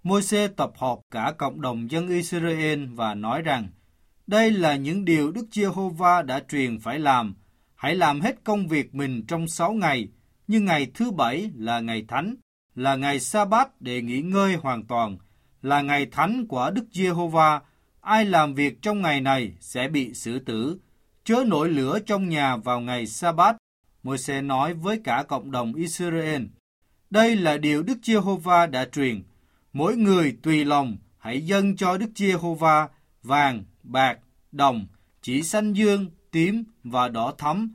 Môi-se tập họp cả cộng đồng dân Israel và nói rằng, đây là những điều Đức Giê-hô-va đã truyền phải làm. Hãy làm hết công việc mình trong 6 ngày, nhưng ngày thứ 7 là ngày thánh, là ngày sa-bát để nghỉ ngơi hoàn toàn, là ngày thánh của Đức Giê-hô-va. Ai làm việc trong ngày này sẽ bị xử tử. Chớ nổi lửa trong nhà vào ngày sa-bát. Môi-se nói với cả cộng đồng Israel, đây là điều Đức Giê-hô-va đã truyền. Mỗi người tùy lòng hãy dâng cho Đức Giê-hô-va vàng, bạc, đồng, chỉ xanh dương, tím và đỏ thẫm,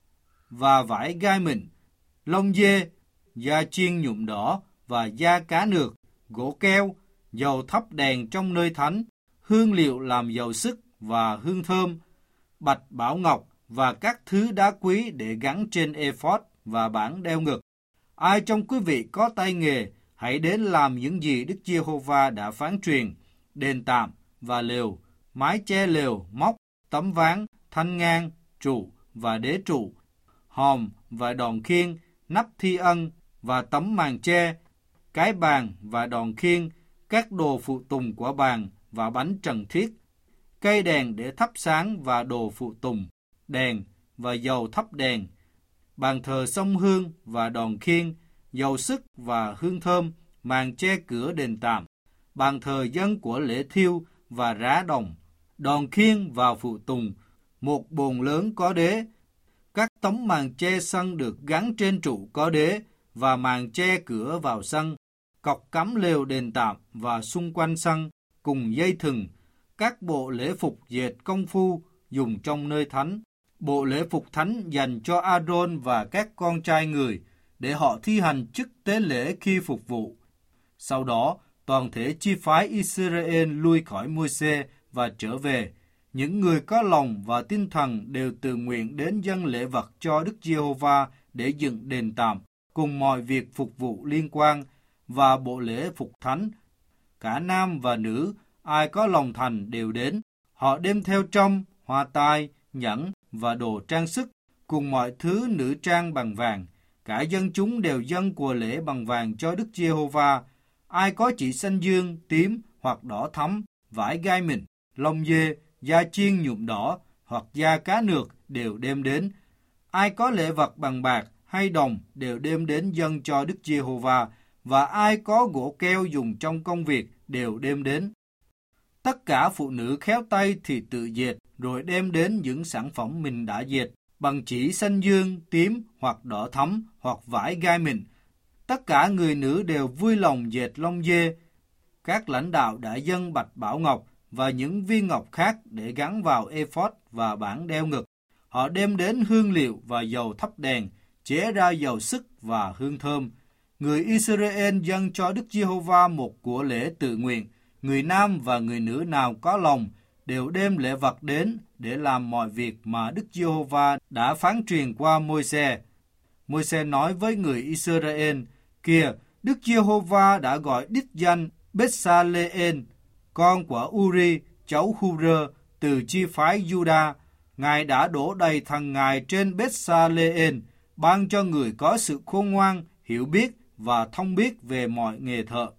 và vải gai mịn, lông dê, da chiên nhuộm đỏ và da cá nược, gỗ keo, dầu thắp đèn trong nơi thánh, hương liệu làm dầu sức và hương thơm, bạch bảo ngọc và các thứ đá quý để gắn trên ephod và bảng đeo ngực. Ai trong quý vị có tay nghề, hãy đến làm những gì Đức Giê-hô-va đã phán truyền: đền tạm và lều, mái che lều, móc, tấm ván, thanh ngang, trụ và đế trụ, hòm và đòn khiên, nắp thi ân và tấm màn che, cái bàn và đòn khiên, các đồ phụ tùng của bàn và bánh trần thiết, cây đèn để thắp sáng và đồ phụ tùng, đèn và dầu thắp đèn, bàn thờ xông hương và đòn khiên, dầu sức và hương thơm, màn che cửa đền tạm, bàn thờ dân của lễ thiêu và rá đồng, đòn khiên và phụ tùng, một bồn lớn có đế, các tấm màn che sân được gắn trên trụ có đế và màn che cửa vào sân, cọc cắm lều đền tạm và xung quanh sân cùng dây thừng, các bộ lễ phục dệt công phu dùng trong nơi thánh, bộ lễ phục thánh dành cho A-rôn và các con trai người để họ thi hành chức tế lễ khi phục vụ. Sau đó, toàn thể chi phái Israel lui khỏi Môi-se và trở về. Những người có lòng và tinh thần đều tự nguyện đến dâng lễ vật cho Đức Giê-hô-va để dựng đền tạm, cùng mọi việc phục vụ liên quan và bộ lễ phục thánh. Cả nam và nữ, ai có lòng thành đều đến. Họ đem theo trâm, hoa tai, nhẫn và đồ trang sức, cùng mọi thứ nữ trang bằng vàng. Cả dân chúng đều dâng của lễ bằng vàng cho Đức Giê-hô-va. Ai có chỉ xanh dương, tím hoặc đỏ thẫm, vải gai mịn, lông dê, da chiên nhuộm đỏ hoặc da cá nược đều đem đến. Ai có lễ vật bằng bạc hay đồng đều đem đến dâng cho Đức Giê-hô-va, và ai có gỗ keo dùng trong công việc đều đem đến. Tất cả phụ nữ khéo tay thì tự dệt, rồi đem đến những sản phẩm mình đã dệt bằng chỉ xanh dương, tím hoặc đỏ thẫm hoặc vải gai mịn. Tất cả người nữ đều vui lòng dệt lông dê. Các lãnh đạo đã dâng bạch bảo ngọc và những viên ngọc khác để gắn vào ephod và bảng đeo ngực. Họ đem đến hương liệu và dầu thắp đèn, chế ra dầu sức và hương thơm. Người Israel dâng cho Đức Giê-hô-va một của lễ tự nguyện. Người nam và người nữ nào có lòng đều đem lễ vật đến để làm mọi việc mà Đức Giê-hô-va đã phán truyền qua Môi-se. Môi-se nói với người Israel, kìa, Đức Giê-hô-va đã gọi đích danh Bết-sa-lê-ên, con của Uri, cháu Hu-rơ, từ chi phái Juda. Ngài đã đổ đầy thằng Ngài trên Bết-sa-lê-ên, ban cho người có sự khôn ngoan, hiểu biết và thông biết về mọi nghề thợ.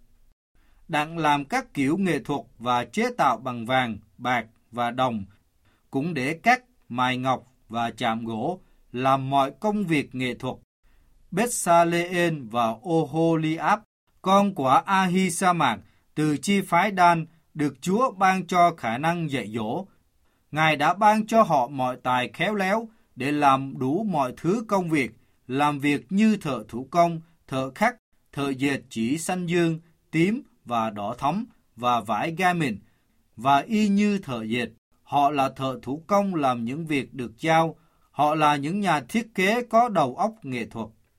Đặng làm các kiểu nghệ thuật và chế tạo bằng vàng, bạc và đồng, cũng để cắt, mài ngọc và chạm gỗ, làm mọi công việc nghệ thuật. Bết-sa-lê-ên và Ô-hô-li-áp, con của A-hi-sa-mạc, từ chi phái Đan, được Chúa ban cho khả năng dạy dỗ. Ngài đã ban cho họ mọi tài khéo léo để làm đủ mọi thứ công việc, làm việc như thợ thủ công, thợ khắc, thợ dệt chỉ xanh dương, tím và đỏ thẫm và vải gai mịn, và y như thợ dệt. Họ là thợ thủ công làm những việc được giao. Họ là những nhà thiết kế có đầu óc nghệ thuật.